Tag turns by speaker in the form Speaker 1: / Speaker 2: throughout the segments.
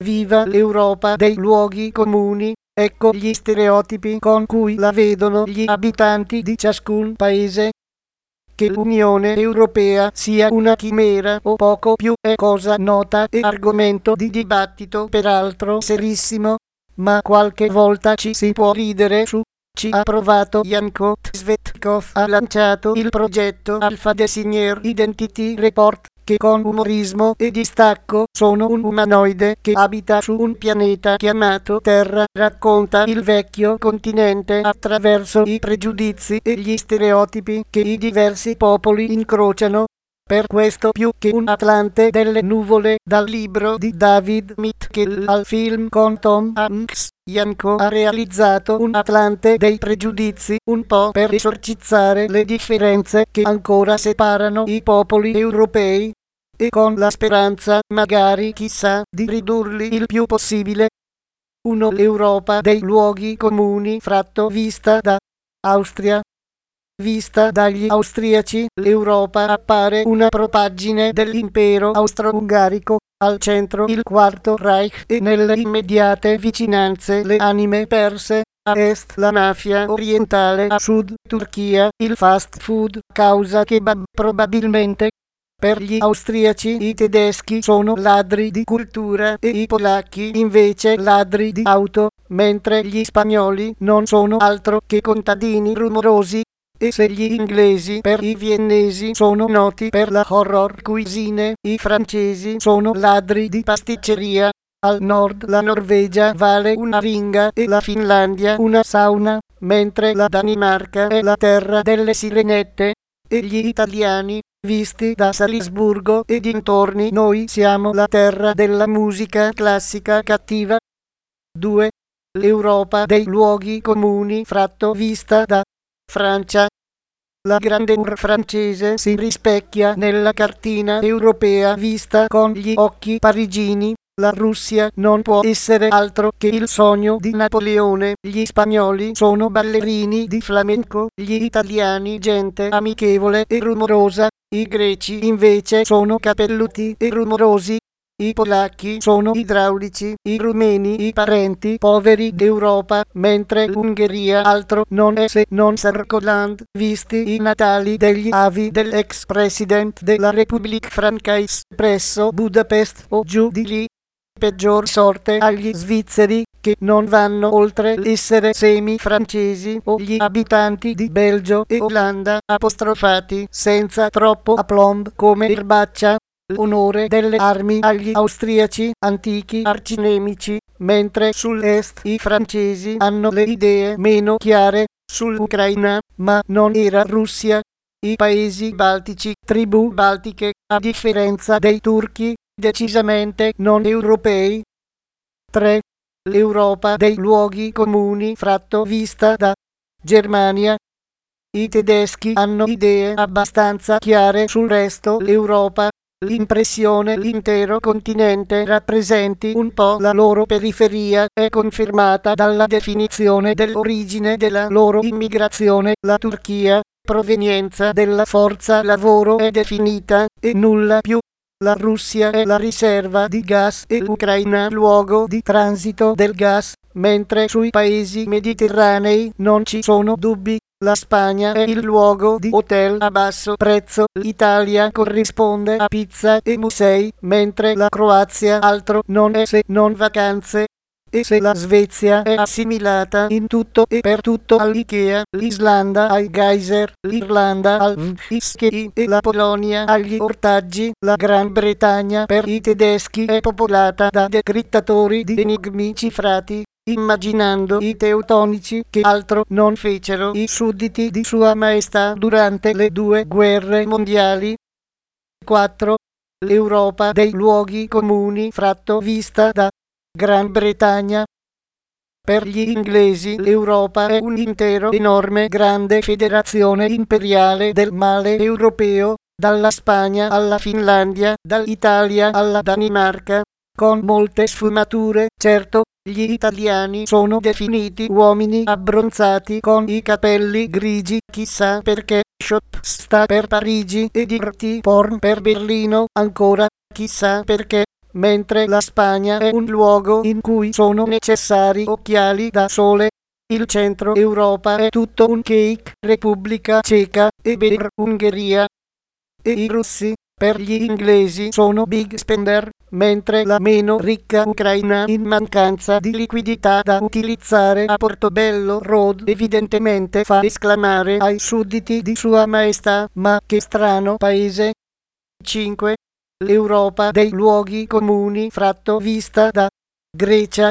Speaker 1: Viva l'Europa dei luoghi comuni, ecco gli stereotipi con cui la vedono gli abitanti di ciascun paese. Che l'Unione Europea sia una chimera o poco più è cosa nota e argomento di dibattito peraltro serissimo, ma qualche volta ci si può ridere su. Ci ha provato Janko Tsvetkov, ha lanciato il progetto Alpha Designer Identity Report, che con umorismo e distacco sono un umanoide che abita su un pianeta chiamato Terra, racconta il vecchio continente attraverso i pregiudizi e gli stereotipi che i diversi popoli incrociano. Per questo più che un Atlante delle nuvole, dal libro di David Mitchell al film con Tom Hanks, Janko ha realizzato un Atlante dei pregiudizi, un po' per esorcizzare le differenze che ancora separano i popoli europei, e con la speranza, magari chissà, di ridurli il più possibile. 1. L'Europa dei luoghi comuni fratto vista da Austria. Vista dagli austriaci, l'Europa appare una propaggine dell'impero austro-ungarico, al centro il Quarto Reich e nelle immediate vicinanze le anime perse, a est la mafia orientale, a sud Turchia, il fast food, causa kebab probabilmente. Per gli austriaci i tedeschi sono ladri di cultura e i polacchi invece ladri di auto, mentre gli spagnoli non sono altro che contadini rumorosi. E se gli inglesi per i viennesi sono noti per la horror cuisine, i francesi sono ladri di pasticceria. Al nord la Norvegia vale una ringa e la Finlandia una sauna, mentre la Danimarca è la terra delle sirenette. E gli italiani, visti da Salisburgo e dintorni, noi siamo la terra della musica classica cattiva. 2. L'Europa dei luoghi comuni fratto vista da Francia. La grandeur francese si rispecchia nella cartina europea vista con gli occhi parigini. La Russia non può essere altro che il sogno di Napoleone. Gli spagnoli sono ballerini di flamenco, gli italiani gente amichevole e rumorosa, i greci invece sono capelluti e rumorosi. I polacchi sono idraulici, i rumeni i parenti poveri d'Europa, mentre l'Ungheria altro non è se non Sarkoland, visti i natali degli avi dell'ex president della Republik Francais presso Budapest o giù di lì. Peggior sorte agli svizzeri, che non vanno oltre l'essere semi-francesi, o gli abitanti di Belgio e Olanda, apostrofati senza troppo aplomb come erbaccia. L'onore delle armi agli austriaci, antichi arcinemici, mentre sull'est i francesi hanno le idee meno chiare sull'Ucraina, ma non era Russia. I paesi baltici, tribù baltiche, a differenza dei turchi, decisamente non europei. 3. L'Europa dei luoghi comuni fratto vista da Germania. I tedeschi hanno idee abbastanza chiare sul resto l'Europa. L'impressione l'intero continente rappresenti un po' la loro periferia è confermata dalla definizione dell'origine della loro immigrazione. La Turchia, provenienza della forza lavoro, è definita e nulla più. La Russia è la riserva di gas e l'Ucraina luogo di transito del gas, mentre sui paesi mediterranei non ci sono dubbi. La Spagna è il luogo di hotel a basso prezzo, l'Italia corrisponde a pizza e musei, mentre la Croazia altro non è se non vacanze. E se la Svezia è assimilata in tutto e per tutto all'Ikea, l'Islanda ai geyser, l'Irlanda al whisky e la Polonia agli ortaggi, la Gran Bretagna per i tedeschi è popolata da decrittatori di enigmi cifrati, immaginando i teutonici che altro non fecero i sudditi di Sua Maestà durante le 2 guerre mondiali. 4. L'Europa dei luoghi comuni fratto vista da Gran Bretagna. Per gli inglesi l'Europa è un intero enorme grande federazione imperiale del male europeo, dalla Spagna alla Finlandia, dall'Italia alla Danimarca, con molte sfumature, certo. Gli italiani sono definiti uomini abbronzati con i capelli grigi, chissà perché. Shop sta per Parigi e Dirty Porn per Berlino, ancora chissà perché. mentre la Spagna è un luogo in cui sono necessari occhiali da sole. Il centro Europa è tutto un cake, Repubblica Ceca e Ungheria. E i russi, per gli inglesi, sono big spender, mentre la meno ricca Ucraina, in mancanza di liquidità da utilizzare a Portobello Road, evidentemente fa esclamare ai sudditi di Sua Maestà: ma che strano paese! 5. L'Europa dei luoghi comuni fratto vista da Grecia.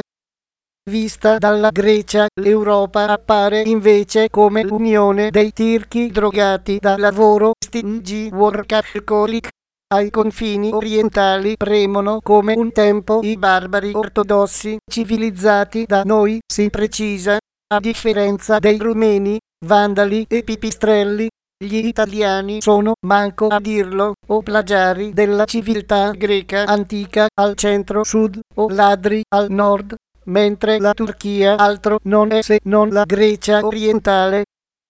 Speaker 1: Vista dalla Grecia, l'Europa appare invece come l'unione dei tirchi drogati da lavoro, stingy workaholic. Ai confini orientali premono come un tempo i barbari ortodossi civilizzati da noi, si precisa, a differenza dei rumeni, vandali e pipistrelli. Gli italiani sono, manco a dirlo, o plagiari della civiltà greca antica al centro-sud, o ladri al nord, mentre la Turchia altro non è se non la Grecia orientale.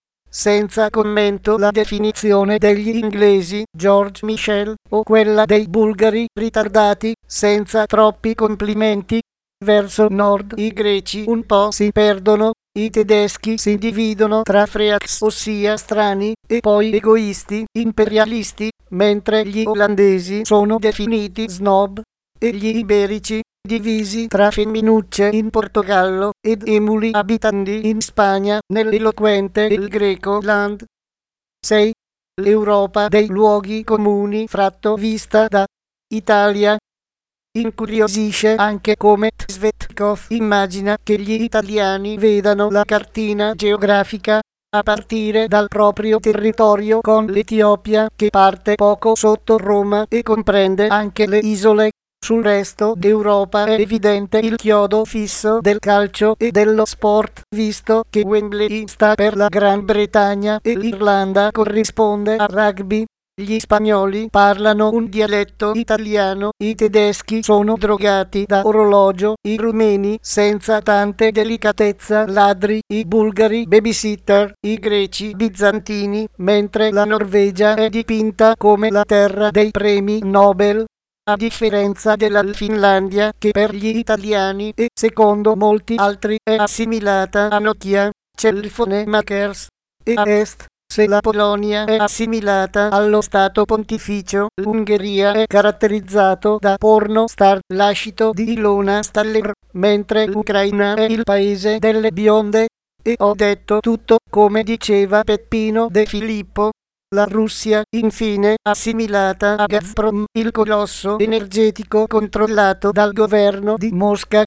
Speaker 1: Senza commento la definizione degli inglesi, George Michel, o quella dei bulgari ritardati, senza troppi complimenti. Verso nord i greci un po' si perdono, i tedeschi si dividono tra freaks, ossia strani, e poi egoisti, imperialisti, mentre gli olandesi sono definiti snob, e gli iberici divisi tra femminucce in Portogallo ed emuli abitanti in Spagna, nell'eloquente il greco land. 6. L'Europa dei luoghi comuni fratto vista da Italia. Incuriosisce anche come Tsvetkov immagina che gli italiani vedano la cartina geografica a partire dal proprio territorio, con l'Etiopia che parte poco sotto Roma e comprende anche le isole. Sul resto d'Europa è evidente il chiodo fisso del calcio e dello sport, visto che Wembley sta per la Gran Bretagna e l'Irlanda corrisponde al rugby. Gli spagnoli parlano un dialetto italiano, i tedeschi sono drogati da orologio, i rumeni senza tante delicatezza ladri, i bulgari babysitter, i greci bizantini, mentre la Norvegia è dipinta come la terra dei premi Nobel. A differenza della Finlandia, che per gli italiani e secondo molti altri è assimilata a Nokia, Cellphone Makers, e a est, se la Polonia è assimilata allo Stato Pontificio, l'Ungheria è caratterizzato da porno star, lascito di Ilona Staller, mentre l'Ucraina è il paese delle bionde. E ho detto tutto, come diceva Peppino De Filippo. La Russia, infine, assimilata a Gazprom, il colosso energetico controllato dal governo di Mosca.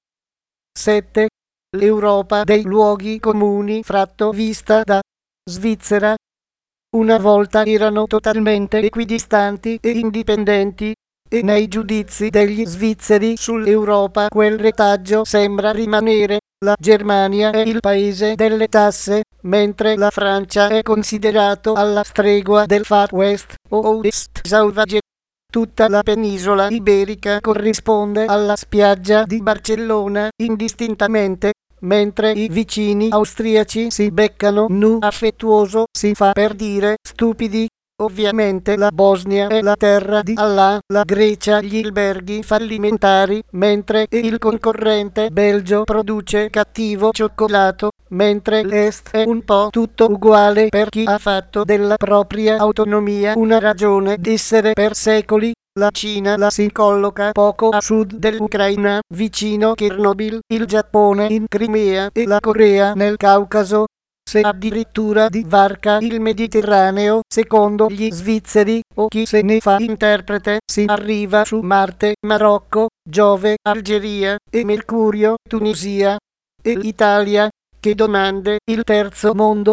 Speaker 1: 7. L'Europa dei luoghi comuni fratto vista da Svizzera. Una volta erano totalmente equidistanti e indipendenti, e nei giudizi degli svizzeri sull'Europa quel retaggio sembra rimanere. La Germania è il paese delle tasse, mentre la Francia è considerato alla stregua del Far West o West Sauvage. Tutta la penisola iberica corrisponde alla spiaggia di Barcellona indistintamente, mentre i vicini austriaci si beccano nu affettuoso, si fa per dire stupidi. Ovviamente la Bosnia è la terra di Allah, la Grecia gli alberghi fallimentari, mentre il concorrente Belgio produce cattivo cioccolato, mentre l'Est è un po' tutto uguale per chi ha fatto della propria autonomia una ragione d'essere per secoli. La Cina la si colloca poco a sud dell'Ucraina, vicino Chernobyl, il Giappone in Crimea e la Corea nel Caucaso. Se addirittura divarca il Mediterraneo, secondo gli svizzeri, o chi se ne fa interprete, si arriva su Marte, Marocco, Giove, Algeria e Mercurio, Tunisia. E l'Italia? Che domande, il terzo mondo.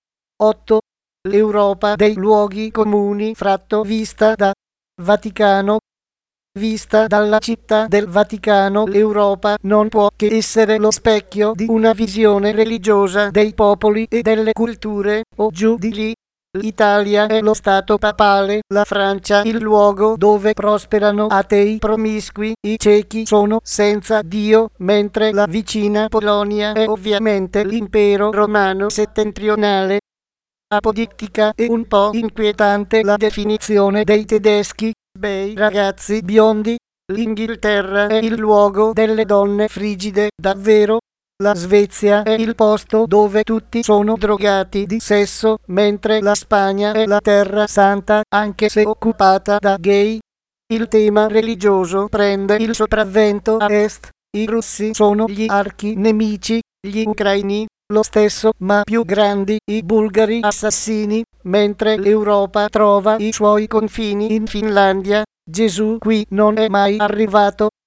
Speaker 1: 8. L'Europa dei luoghi comuni fratto vista da Vaticano. Vista dalla città del Vaticano, l'Europa non può che essere lo specchio di una visione religiosa dei popoli e delle culture, o giù di lì. L'Italia è lo stato papale, la Francia il luogo dove prosperano atei promiscui, i cechi sono senza Dio, mentre la vicina Polonia è ovviamente l'impero romano settentrionale. Apodittica e un po' inquietante la definizione dei tedeschi, bei ragazzi biondi, L'Inghilterra è il luogo delle donne frigide, davvero. La Svezia è il posto dove tutti sono drogati di sesso, mentre la Spagna è la terra santa, anche se occupata da gay. Il tema religioso prende il sopravvento a est. I russi sono gli archi nemici, gli ucraini lo stesso ma più grandi, i bulgari assassini, mentre l'Europa trova i suoi confini in Finlandia. Gesù qui non è mai arrivato.